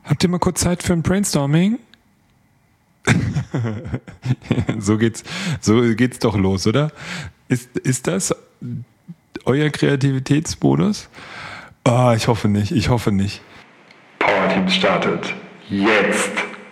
Habt ihr mal kurz Zeit für ein Brainstorming? So geht's doch los, oder? Ist das euer Kreativitätsmodus? Ah, ich hoffe nicht. Power Team startet jetzt.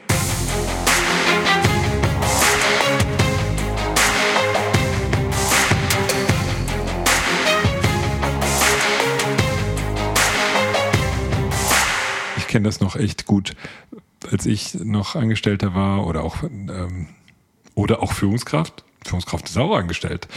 Ich kenne das noch echt gut, als ich noch Angestellter war oder auch Führungskraft. Führungskraft ist auch angestellt.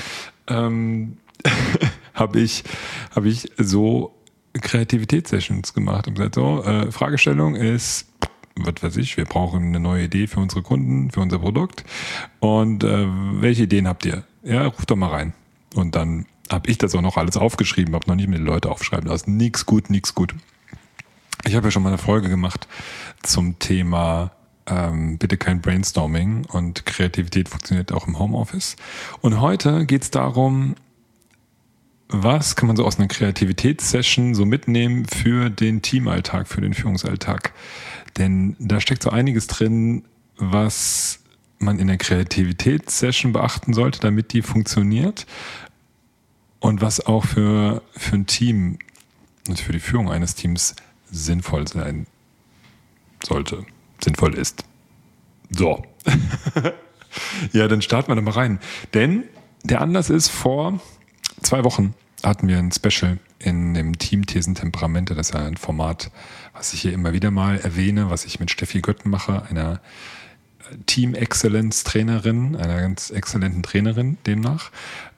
Habe ich so Kreativitätssessions gemacht und gesagt, so, Fragestellung ist, was weiß ich, wir brauchen eine neue Idee für unsere Kunden, für unser Produkt. Und welche Ideen habt ihr? Ja, ruft doch mal rein. Und dann habe ich das auch noch alles aufgeschrieben, habe noch nicht mit den Leuten aufschreiben lassen. Nix gut. Ich habe ja schon mal eine Folge gemacht zum Thema bitte kein Brainstorming und Kreativität funktioniert auch im Homeoffice. Und heute geht es darum, was kann man so aus einer Kreativitätssession so mitnehmen für den Teamalltag, für den Führungsalltag. Denn da steckt so einiges drin, was man in der Kreativitätssession beachten sollte, damit die funktioniert. Und was auch für ein Team und für die Führung eines Teams sinnvoll sein sollte, sinnvoll ist. So. Ja, dann starten wir da mal rein. Denn der Anlass ist, vor 2 Wochen hatten wir ein Special in dem Team Thesen Temperamente. Das ist ja ein Format, was ich hier immer wieder mal erwähne, was ich mit Steffi Götten mache, einer Team-Excellence-Trainerin, einer ganz exzellenten Trainerin demnach.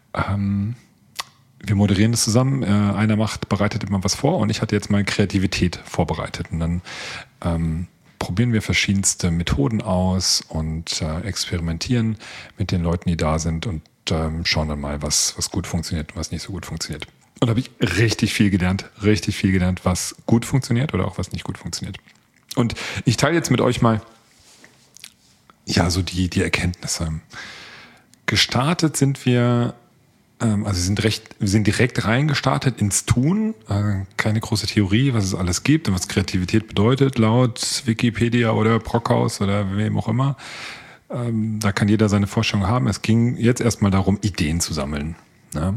Wir moderieren das zusammen. Einer bereitet immer was vor und ich hatte jetzt mal Kreativität vorbereitet. Und dann probieren wir verschiedenste Methoden aus und experimentieren mit den Leuten, die da sind und schauen dann mal, was gut funktioniert und was nicht so gut funktioniert. Und da habe ich richtig viel gelernt, was gut funktioniert oder auch was nicht gut funktioniert. Und ich teile jetzt mit euch mal so die Erkenntnisse. Gestartet sind wir. Wir sind direkt reingestartet ins Tun. Keine große Theorie, was es alles gibt und was Kreativität bedeutet, laut Wikipedia oder Brockhaus oder wem auch immer. Da kann jeder seine Vorstellung haben. Es ging jetzt erstmal darum, Ideen zu sammeln. Ne?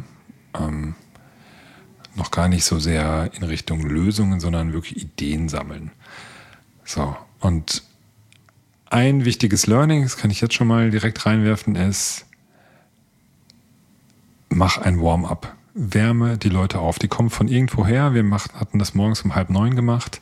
Noch gar nicht so sehr in Richtung Lösungen, sondern wirklich Ideen sammeln. So, und ein wichtiges Learning, das kann ich jetzt schon mal direkt reinwerfen, ist, mach ein Warm-up. Wärme die Leute auf. Die kommen von irgendwo her. Wir hatten das morgens um 8:30 gemacht.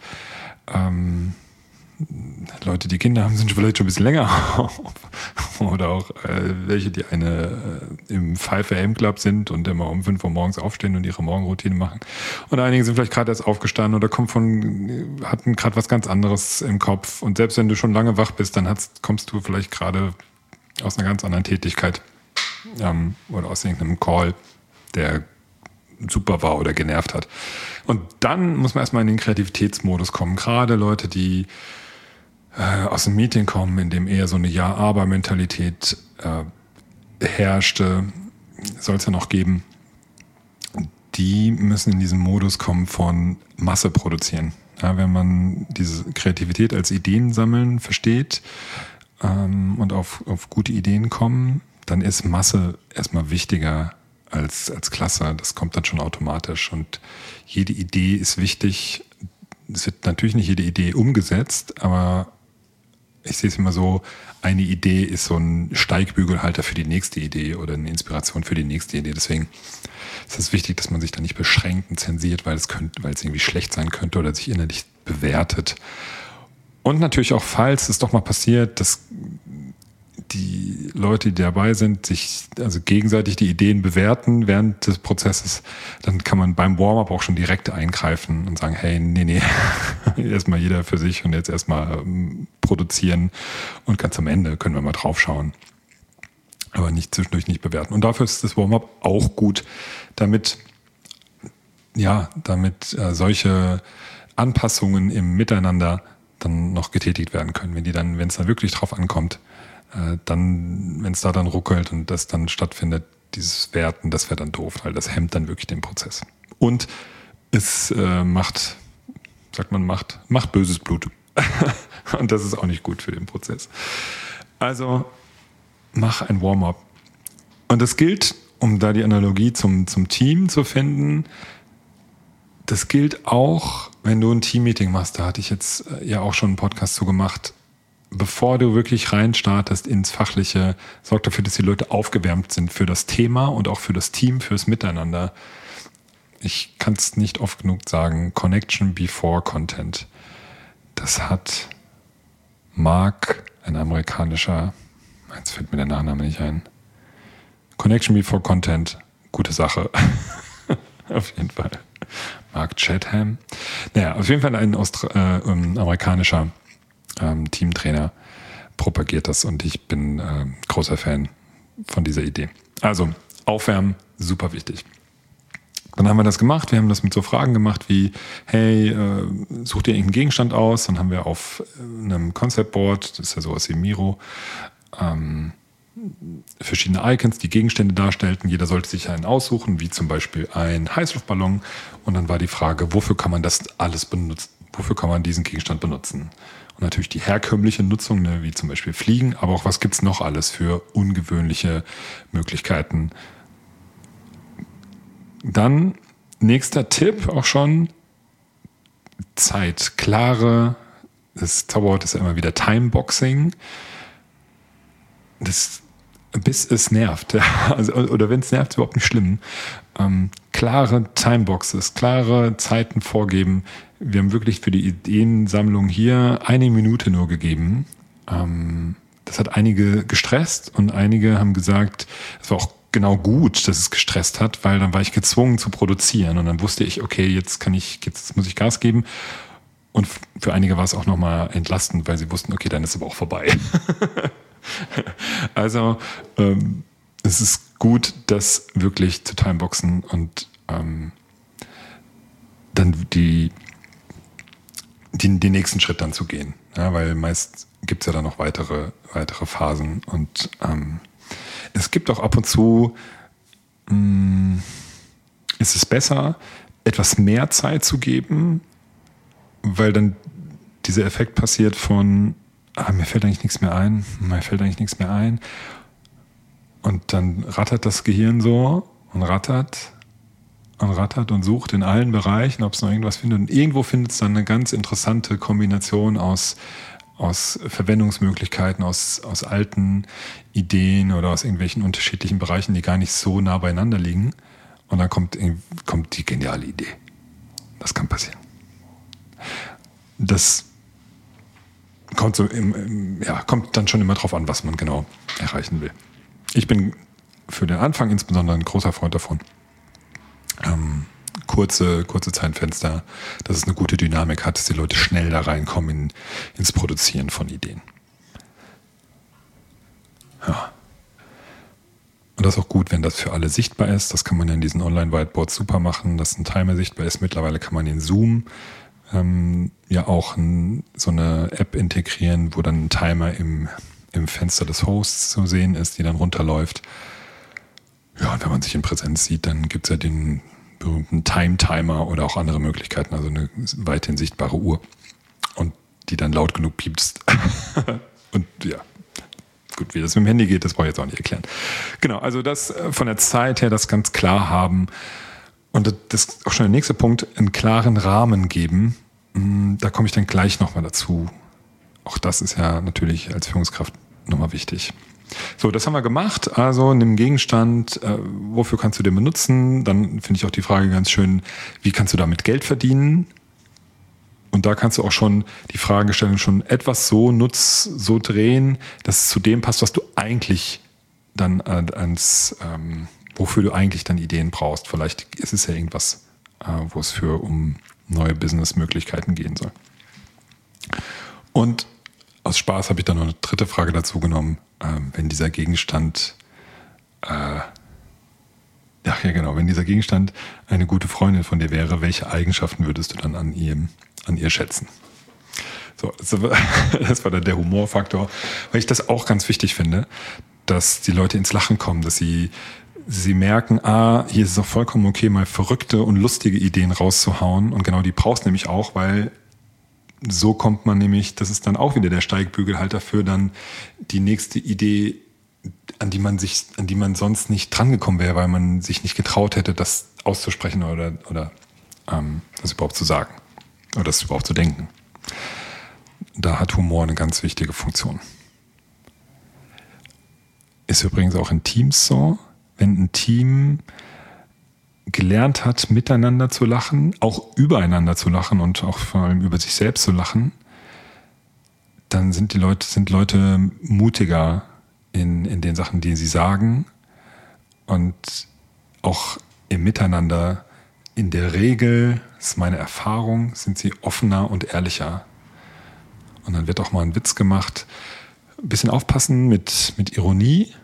Leute, die Kinder haben, sind vielleicht schon ein bisschen länger auf. Oder auch welche, die im 5 AM Club sind und immer um 5 Uhr morgens aufstehen und ihre Morgenroutine machen. Und einige sind vielleicht gerade erst aufgestanden oder hatten gerade was ganz anderes im Kopf. Und selbst wenn du schon lange wach bist, dann kommst du vielleicht gerade aus einer ganz anderen Tätigkeit. Oder aus irgendeinem Call, der super war oder genervt hat. Und dann muss man erstmal in den Kreativitätsmodus kommen. Gerade Leute, die aus einem Meeting kommen, in dem eher so eine Ja-Aber-Mentalität herrschte, soll es ja noch geben, die müssen in diesen Modus kommen von Masse produzieren. Ja, wenn man diese Kreativität als Ideen sammeln versteht und auf gute Ideen kommen, dann ist Masse erstmal wichtiger als Klasse. Das kommt dann schon automatisch. Und jede Idee ist wichtig. Es wird natürlich nicht jede Idee umgesetzt, aber ich sehe es immer so, eine Idee ist so ein Steigbügelhalter für die nächste Idee oder eine Inspiration für die nächste Idee. Deswegen ist es wichtig, dass man sich da nicht beschränkt und zensiert, weil es irgendwie schlecht sein könnte oder sich innerlich bewertet. Und natürlich auch, falls es doch mal passiert, dass die Leute, die dabei sind, sich also gegenseitig die Ideen bewerten während des Prozesses, dann kann man beim Warm-up auch schon direkt eingreifen und sagen, hey, nee, erstmal jeder für sich und jetzt erstmal produzieren und ganz am Ende können wir mal drauf schauen. Aber zwischendurch nicht bewerten. Und dafür ist das Warm-up auch gut, damit solche Anpassungen im Miteinander dann noch getätigt werden können. Wenn es dann wirklich drauf ankommt, wenn es da dann ruckelt und das dann stattfindet, dieses Werten, das wäre dann doof, weil das hemmt dann wirklich den Prozess. Und es macht böses Blut. Und das ist auch nicht gut für den Prozess. Also mach ein Warm-up. Und das gilt, um da die Analogie zum Team zu finden, das gilt auch, wenn du ein Teammeeting machst. Da hatte ich jetzt ja auch schon einen Podcast zu gemacht. Bevor du wirklich reinstartest ins Fachliche, sorg dafür, dass die Leute aufgewärmt sind für das Thema und auch für das Team, fürs Miteinander. Ich kann es nicht oft genug sagen, Connection before Content. Das hat Mark, ein amerikanischer, jetzt fällt mir der Nachname nicht ein. Connection before Content, gute Sache. Auf jeden Fall. Mark Chatham. Naja, auf jeden Fall ein amerikanischer Teamtrainer propagiert das und ich bin großer Fan von dieser Idee. Also, aufwärmen, super wichtig. Dann haben wir das gemacht, wir haben das mit so Fragen gemacht wie, hey, such dir irgendeinen Gegenstand aus, dann haben wir auf einem Concept Board, das ist ja sowas wie Miro, verschiedene Icons, die Gegenstände darstellten. Jeder sollte sich einen aussuchen, wie zum Beispiel ein Heißluftballon. Und dann war die Frage, wofür kann man das alles benutzen? Wofür kann man diesen Gegenstand benutzen? Und natürlich die herkömmliche Nutzung, ne, wie zum Beispiel Fliegen, aber auch was gibt's noch alles für ungewöhnliche Möglichkeiten. Dann nächster Tipp auch schon, Zeit, klare, das Zauberwort ist ja immer wieder Timeboxing. Bis es nervt, also, oder wenn es nervt, ist überhaupt nicht schlimm. Klare Timeboxes, klare Zeiten vorgeben. Wir haben wirklich für die Ideensammlung hier 1 Minute nur gegeben. Das hat einige gestresst und einige haben gesagt, es war auch genau gut, dass es gestresst hat, weil dann war ich gezwungen zu produzieren und dann wusste ich, okay, jetzt muss ich Gas geben. Und für einige war es auch nochmal entlastend, weil sie wussten, okay, dann ist es aber auch vorbei. Also es ist gut, das wirklich zu timeboxen und dann den nächsten Schritt dann zu gehen. Ja, weil meist gibt es ja dann noch weitere Phasen und es gibt auch ab und zu, ist es besser, etwas mehr Zeit zu geben, weil dann dieser Effekt passiert von mir fällt eigentlich nichts mehr ein. Und dann rattert das Gehirn so und rattert und sucht in allen Bereichen, ob es noch irgendwas findet. Und irgendwo findet es dann eine ganz interessante Kombination aus Verwendungsmöglichkeiten, aus alten Ideen oder aus irgendwelchen unterschiedlichen Bereichen, die gar nicht so nah beieinander liegen. Und dann kommt die geniale Idee. Das kann passieren. Das kommt dann schon immer drauf an, was man genau erreichen will. Ich bin für den Anfang insbesondere ein großer Freund davon. Kurze Zeitfenster, dass es eine gute Dynamik hat, dass die Leute schnell da reinkommen ins Produzieren von Ideen. Ja. Und das ist auch gut, wenn das für alle sichtbar ist. Das kann man ja in diesen Online-Whiteboards super machen, dass ein Timer sichtbar ist. Mittlerweile kann man in Zoom ja auch so eine App integrieren, wo dann ein Timer im Fenster des Hosts zu sehen ist, die dann runterläuft. Ja, und wenn man sich in Präsenz sieht, dann gibt es ja den berühmten Time-Timer oder auch andere Möglichkeiten, also eine weithin sichtbare Uhr und die dann laut genug piepst. Und ja, gut, wie das mit dem Handy geht, das brauche ich jetzt auch nicht erklären. Genau, also das von der Zeit her, das ganz klar haben. Und das ist auch schon der nächste Punkt, einen klaren Rahmen geben. Da komme ich dann gleich nochmal dazu. Auch das ist ja natürlich als Führungskraft nochmal wichtig. So, das haben wir gemacht. Also nimm Gegenstand, wofür kannst du den benutzen? Dann finde ich auch die Frage ganz schön, wie kannst du damit Geld verdienen? Und da kannst du auch schon die Fragestellung schon etwas so drehen, dass es zu dem passt, was du eigentlich dann wofür du eigentlich dann Ideen brauchst. Vielleicht ist es ja irgendwas, wo es um neue Businessmöglichkeiten gehen soll. Und aus Spaß habe ich dann noch eine dritte Frage dazu genommen. Wenn dieser Gegenstand wenn dieser Gegenstand eine gute Freundin von dir wäre, welche Eigenschaften würdest du dann an ihr schätzen? So, das war dann der Humorfaktor, weil ich das auch ganz wichtig finde, dass die Leute ins Lachen kommen, dass sie merken, hier ist es auch vollkommen okay, mal verrückte und lustige Ideen rauszuhauen. Und genau die brauchst du nämlich auch, weil so kommt man nämlich, das ist dann auch wieder der Steigbügel halt dafür, dann die nächste Idee, an die man sonst nicht drangekommen wäre, weil man sich nicht getraut hätte, das auszusprechen oder das überhaupt zu sagen oder das überhaupt zu denken. Da hat Humor eine ganz wichtige Funktion. Ist übrigens auch in Teams so, wenn ein Team gelernt hat, miteinander zu lachen, auch übereinander zu lachen und auch vor allem über sich selbst zu lachen, dann sind Leute mutiger in den Sachen, die sie sagen, und auch im Miteinander. In der Regel, das ist meine Erfahrung, sind sie offener und ehrlicher. Und dann wird auch mal ein Witz gemacht. Ein bisschen aufpassen mit Ironie.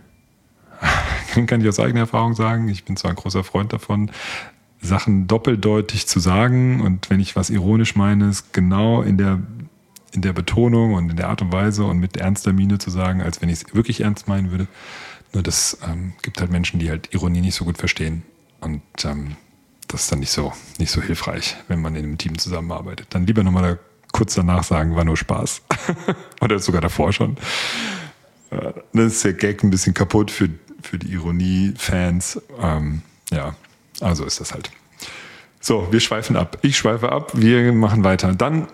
Kann ich aus eigener Erfahrung sagen. Ich bin zwar ein großer Freund davon, Sachen doppeldeutig zu sagen. Und wenn ich was ironisch meine, ist genau in der Betonung und in der Art und Weise und mit ernster Miene zu sagen, als wenn ich es wirklich ernst meinen würde. Nur das gibt halt Menschen, die halt Ironie nicht so gut verstehen. Und das ist dann nicht so hilfreich, wenn man in einem Team zusammenarbeitet. Dann lieber nochmal da kurz danach sagen, war nur Spaß. Oder sogar davor schon. Dann ist der Gag ein bisschen kaputt für die Ironie-Fans. Ja, also ist das halt. So, wir schweifen ab. Ich schweife ab, wir machen weiter. Dann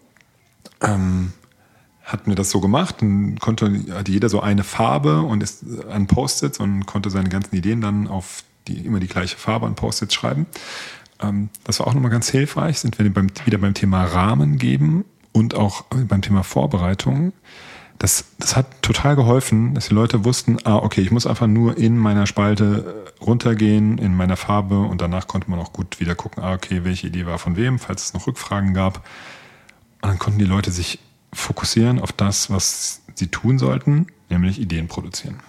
hatten wir das so gemacht, dann hatte jeder so eine Farbe und ist an Post-its und konnte seine ganzen Ideen dann auf immer die gleiche Farbe an Post-its schreiben. Das war auch nochmal ganz hilfreich, sind wir wieder beim Thema Rahmen geben und auch beim Thema Vorbereitung. Das hat total geholfen, dass die Leute wussten, okay, ich muss einfach nur in meiner Spalte runtergehen, in meiner Farbe, und danach konnte man auch gut wieder gucken, okay, welche Idee war von wem, falls es noch Rückfragen gab. Und dann konnten die Leute sich fokussieren auf das, was sie tun sollten, nämlich Ideen produzieren.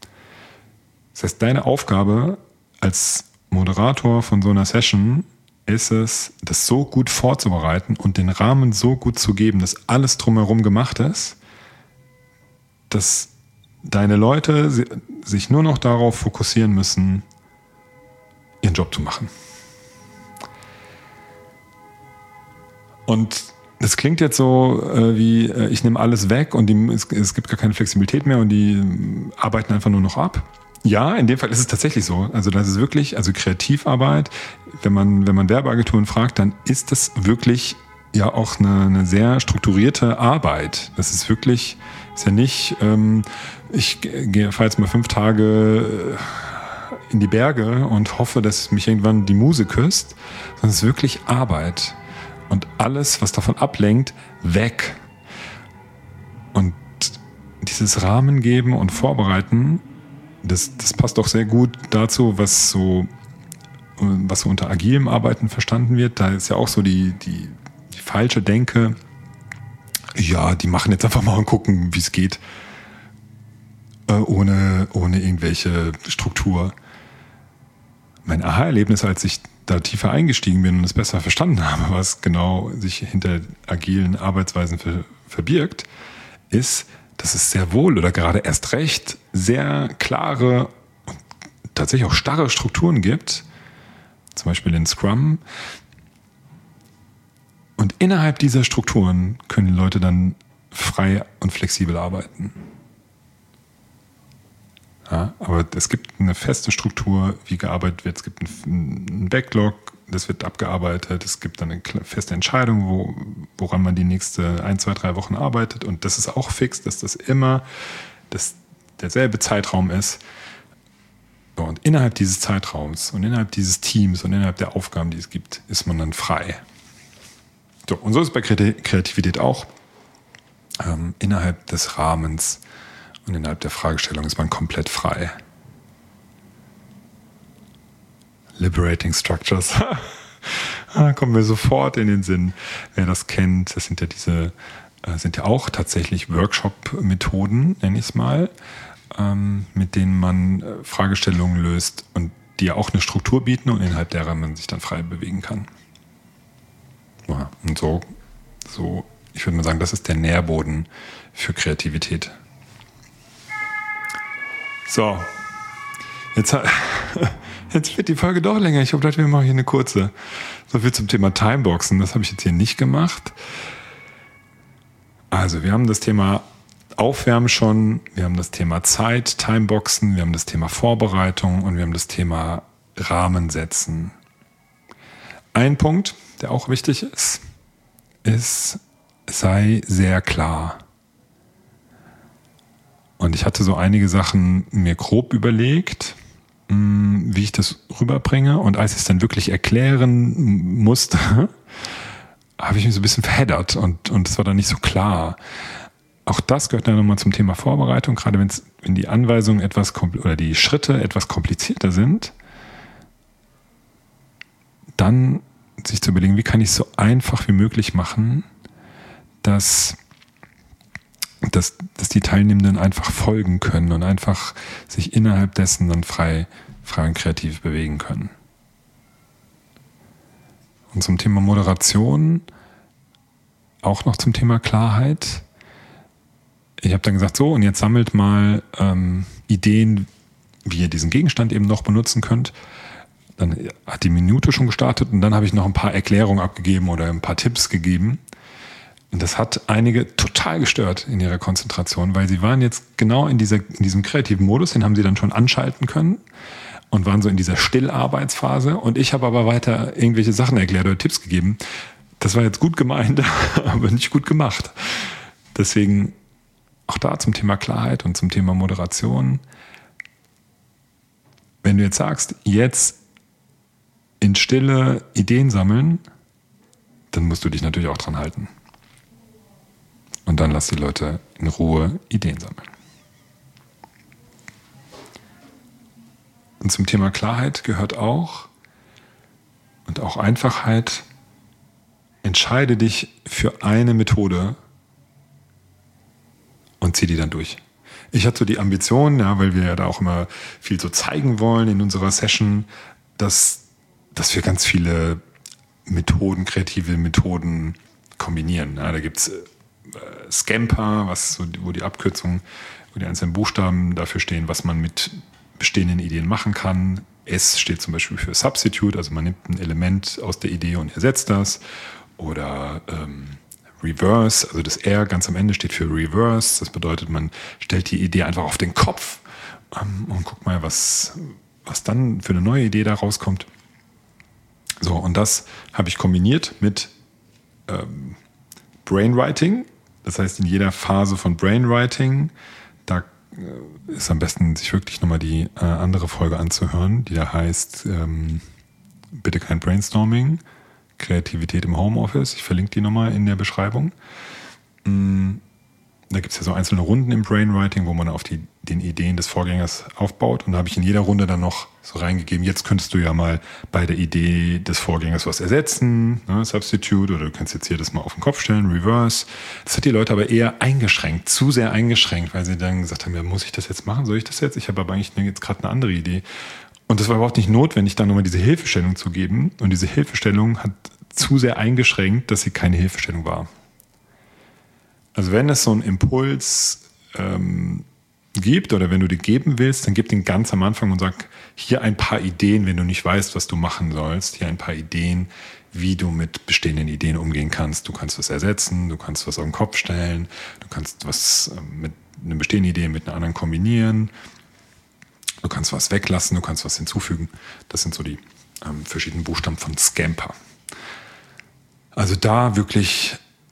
Das heißt, deine Aufgabe als Moderator von so einer Session ist es, das so gut vorzubereiten und den Rahmen so gut zu geben, dass alles drumherum gemacht ist, dass deine Leute sich nur noch darauf fokussieren müssen, ihren Job zu machen. Und das klingt jetzt so wie, ich nehme alles weg und es gibt gar keine Flexibilität mehr und die arbeiten einfach nur noch ab. Ja, in dem Fall ist es tatsächlich so. Also das ist wirklich, also Kreativarbeit, wenn man Werbeagenturen fragt, dann ist das wirklich ja auch eine sehr strukturierte Arbeit. Das ist wirklich, ist ja nicht, ich fahre jetzt mal 5 Tage in die Berge und hoffe, dass mich irgendwann die Muse küsst, sondern es ist wirklich Arbeit. Und alles, was davon ablenkt, weg. Und dieses Rahmen geben und vorbereiten, das passt doch sehr gut dazu, was so unter agilem Arbeiten verstanden wird. Da ist ja auch so die falsche Denke, ja, die machen jetzt einfach mal und gucken, wie es geht, ohne irgendwelche Struktur. Mein Aha-Erlebnis, als ich da tiefer eingestiegen bin und es besser verstanden habe, was genau sich hinter agilen Arbeitsweisen verbirgt, ist, dass es sehr wohl oder gerade erst recht sehr klare und tatsächlich auch starre Strukturen gibt, zum Beispiel in Scrum. Und innerhalb dieser Strukturen können die Leute dann frei und flexibel arbeiten. Ja, aber es gibt eine feste Struktur, wie gearbeitet wird. Es gibt einen Backlog, das wird abgearbeitet. Es gibt dann eine feste Entscheidung, woran man die nächste 1, 2, 3 Wochen arbeitet. Und das ist auch fix, dass das immer derselbe Zeitraum ist. Und innerhalb dieses Zeitraums und innerhalb dieses Teams und innerhalb der Aufgaben, die es gibt, ist man dann frei. So, und so ist es bei Kreativität auch. Innerhalb des Rahmens und innerhalb der Fragestellung ist man komplett frei. Liberating Structures. Kommen wir sofort in den Sinn. Wer das kennt, das sind ja auch tatsächlich Workshop-Methoden, nenne ich es mal, mit denen man Fragestellungen löst und die ja auch eine Struktur bieten und innerhalb derer man sich dann frei bewegen kann. Ja, und so, ich würde mal sagen, das ist der Nährboden für Kreativität. So, jetzt wird die Folge doch länger. Ich habe gedacht, wir machen hier eine kurze. So viel zum Thema Timeboxen. Das habe ich jetzt hier nicht gemacht. Also wir haben das Thema Aufwärmen schon, wir haben das Thema Zeit, Timeboxen, wir haben das Thema Vorbereitung und wir haben das Thema Rahmen setzen. Ein Punkt, der auch wichtig ist, sei sehr klar. Und ich hatte so einige Sachen mir grob überlegt, wie ich das rüberbringe. Und als ich es dann wirklich erklären musste, habe ich mich so ein bisschen verheddert und es war dann nicht so klar. Auch das gehört dann nochmal zum Thema Vorbereitung, gerade wenn die Anweisungen oder die Schritte etwas komplizierter sind, dann sich zu überlegen, wie kann ich es so einfach wie möglich machen, dass die Teilnehmenden einfach folgen können und einfach sich innerhalb dessen dann frei und kreativ bewegen können. Und zum Thema Moderation, auch noch zum Thema Klarheit. Ich habe dann gesagt, so, und jetzt sammelt mal Ideen, wie ihr diesen Gegenstand eben noch benutzen könnt. Dann hat die Minute schon gestartet und dann habe ich noch ein paar Erklärungen abgegeben oder ein paar Tipps gegeben. Und das hat einige total gestört in ihrer Konzentration, weil sie waren jetzt genau in diesem kreativen Modus, den haben sie dann schon anschalten können und waren so in dieser Stillarbeitsphase. Und ich habe aber weiter irgendwelche Sachen erklärt oder Tipps gegeben. Das war jetzt gut gemeint, aber nicht gut gemacht. Deswegen auch da zum Thema Klarheit und zum Thema Moderation. Wenn du jetzt sagst, jetzt in Stille Ideen sammeln, dann musst du dich natürlich auch dran halten. Und dann lass die Leute in Ruhe Ideen sammeln. Und zum Thema Klarheit gehört auch, und auch Einfachheit, entscheide dich für eine Methode und zieh die dann durch. Ich hatte so die Ambition, ja, weil wir ja da auch immer viel so zeigen wollen in unserer Session, dass wir ganz viele Methoden, kreative Methoden kombinieren. Ja, da gibt es Scamper, wo die Abkürzungen, wo die einzelnen Buchstaben dafür stehen, was man mit bestehenden Ideen machen kann. S steht zum Beispiel für Substitute, also man nimmt ein Element aus der Idee und ersetzt das. Oder Reverse, also das R ganz am Ende steht für Reverse. Das bedeutet, man stellt die Idee einfach auf den Kopf und guckt mal, was dann für eine neue Idee da rauskommt. So, und das habe ich kombiniert mit Brainwriting. Das heißt, in jeder Phase von Brainwriting, da ist am besten, sich wirklich nochmal die andere Folge anzuhören, die da heißt Bitte kein Brainstorming, Kreativität im Homeoffice. Ich verlinke die nochmal in der Beschreibung. Da gibt es ja so einzelne Runden im Brainwriting, wo man auf den Ideen des Vorgängers aufbaut. Und da habe ich in jeder Runde dann noch so reingegeben, jetzt könntest du ja mal bei der Idee des Vorgängers was ersetzen, ne, Substitute, oder du kannst jetzt hier das mal auf den Kopf stellen, Reverse. Das hat die Leute aber eher eingeschränkt, zu sehr eingeschränkt, weil sie dann gesagt haben, ja, muss ich das jetzt machen, soll ich das jetzt? Ich habe aber eigentlich jetzt gerade eine andere Idee. Und das war überhaupt nicht notwendig, da nochmal diese Hilfestellung zu geben. Und diese Hilfestellung hat zu sehr eingeschränkt, dass sie keine Hilfestellung war. Also wenn es so einen Impuls gibt oder wenn du den geben willst, dann gib den ganz am Anfang und sag, hier ein paar Ideen, wenn du nicht weißt, was du machen sollst. Hier ein paar Ideen, wie du mit bestehenden Ideen umgehen kannst. Du kannst was ersetzen, du kannst was auf den Kopf stellen, du kannst was mit einer bestehenden Idee mit einer anderen kombinieren. Du kannst was weglassen, du kannst was hinzufügen. Das sind so die verschiedenen Buchstaben von Scamper. Also da wirklich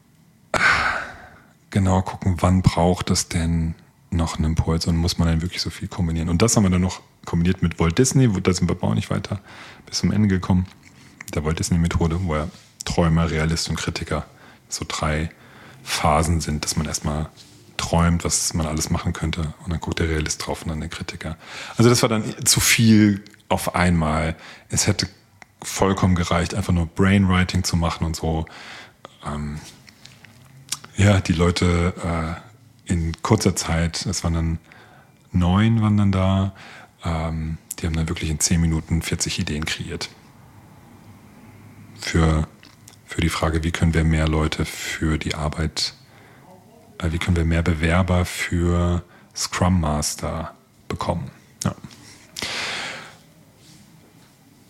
genau gucken, wann braucht es denn noch einen Impuls und muss man dann wirklich so viel kombinieren. Und das haben wir dann noch kombiniert mit Walt Disney, da sind wir aber auch nicht weiter bis zum Ende gekommen. Der Walt Disney Methode, wo ja Träumer, Realist und Kritiker so 3 Phasen sind, dass man erstmal träumt, was man alles machen könnte und dann guckt der Realist drauf und dann der Kritiker. Also das war dann zu viel auf einmal. Es hätte vollkommen gereicht, einfach nur Brainwriting zu machen und so. Die Leute in kurzer Zeit, es waren dann 9 waren dann da, die haben dann wirklich in 10 Minuten 40 Ideen kreiert. Für die Frage, wie können wir mehr Leute für die Arbeit, wie können wir mehr Bewerber für Scrum Master bekommen. Ja.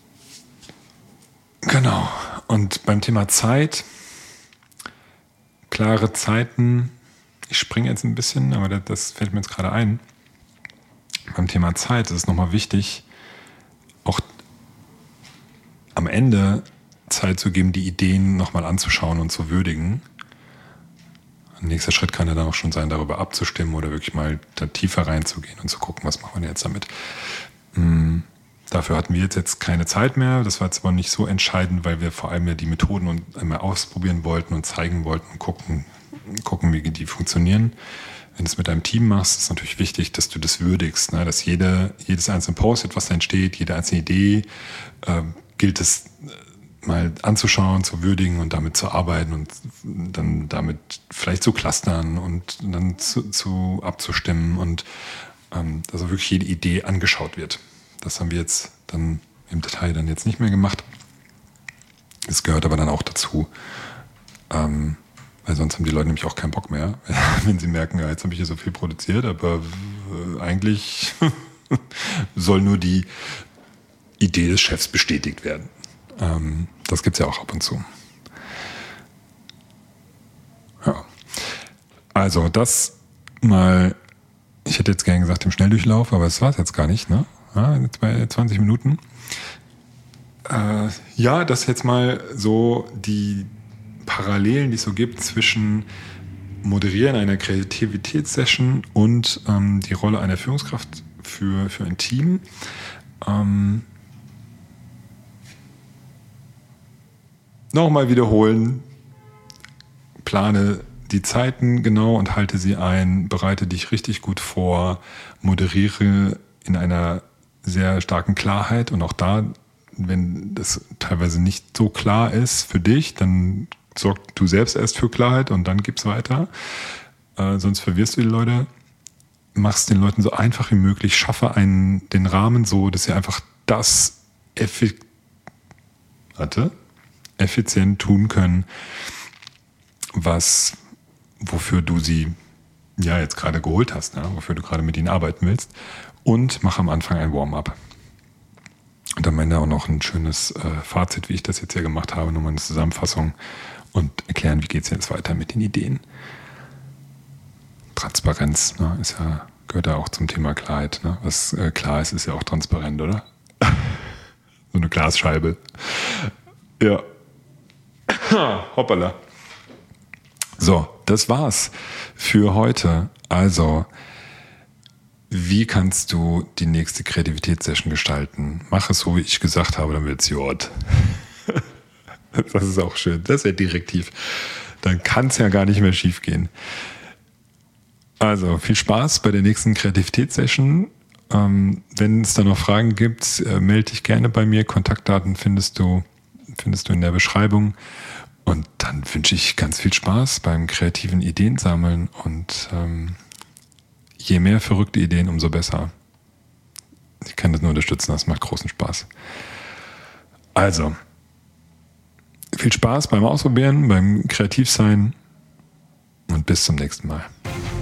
Genau. Und beim Thema Zeit, klare Zeiten. Ich springe jetzt ein bisschen, aber das fällt mir jetzt gerade ein. Beim Thema Zeit ist es nochmal wichtig, auch am Ende Zeit zu geben, die Ideen nochmal anzuschauen und zu würdigen. Ein nächster Schritt kann ja dann auch schon sein, darüber abzustimmen oder wirklich mal da tiefer reinzugehen und zu gucken, was machen wir denn jetzt damit. Dafür hatten wir jetzt keine Zeit mehr. Das war jetzt aber nicht so entscheidend, weil wir vor allem ja die Methoden und einmal ausprobieren wollten und zeigen wollten und gucken, wie die funktionieren. Wenn du es mit deinem Team machst, ist es natürlich wichtig, dass du das würdigst, ne? Dass jedes einzelne Post-it, was da entsteht, jede einzelne Idee, gilt es mal anzuschauen, zu würdigen und damit zu arbeiten und dann damit vielleicht zu clustern und dann zu abzustimmen und dass auch wirklich jede Idee angeschaut wird. Das haben wir jetzt dann im Detail dann jetzt nicht mehr gemacht. Es gehört aber dann auch dazu, weil sonst haben die Leute nämlich auch keinen Bock mehr, wenn sie merken, ja, jetzt habe ich hier so viel produziert, aber eigentlich soll nur die Idee des Chefs bestätigt werden. Das gibt es ja auch ab und zu. Ja. Also das mal, ich hätte jetzt gerne gesagt im Schnelldurchlauf, aber es war es jetzt gar nicht, ne? Ja, bei 20 Minuten. Ja, das jetzt mal so die Parallelen, die es so gibt zwischen Moderieren einer Kreativitätssession und die Rolle einer Führungskraft für ein Team. Nochmal wiederholen, plane die Zeiten genau und halte sie ein, bereite dich richtig gut vor, moderiere in einer sehr starken Klarheit und auch da, wenn das teilweise nicht so klar ist für dich, dann sorg du selbst erst für Klarheit und dann gib's weiter. Sonst verwirrst du die Leute. Mach es den Leuten so einfach wie möglich, schaffe den Rahmen so, dass sie einfach das effizient tun können, wofür du sie ja jetzt gerade geholt hast, ne? Wofür du gerade mit ihnen arbeiten willst. Und mach am Anfang ein Warm-up. Und am Ende auch noch ein schönes Fazit, wie ich das jetzt hier gemacht habe, nochmal eine Zusammenfassung und erklären, wie geht es jetzt weiter mit den Ideen. Transparenz, ne, gehört ja auch zum Thema Klarheit. Ne? Was klar ist ja auch transparent, oder? So eine Glasscheibe. Ja. Hoppala. So, das war's für heute. Also, wie kannst du die nächste Kreativitätssession gestalten? Mach es so, wie ich gesagt habe, dann wird's Jod. Das ist auch schön. Das ist ja direktiv. Dann kann es ja gar nicht mehr schief gehen. Also, viel Spaß bei der nächsten Kreativitätssession. Wenn es da noch Fragen gibt, melde dich gerne bei mir. Kontaktdaten findest du in der Beschreibung. Und dann wünsche ich ganz viel Spaß beim kreativen Ideen sammeln und je mehr verrückte Ideen, umso besser. Ich kann das nur unterstützen, das macht großen Spaß. Also, viel Spaß beim Ausprobieren, beim Kreativsein und bis zum nächsten Mal.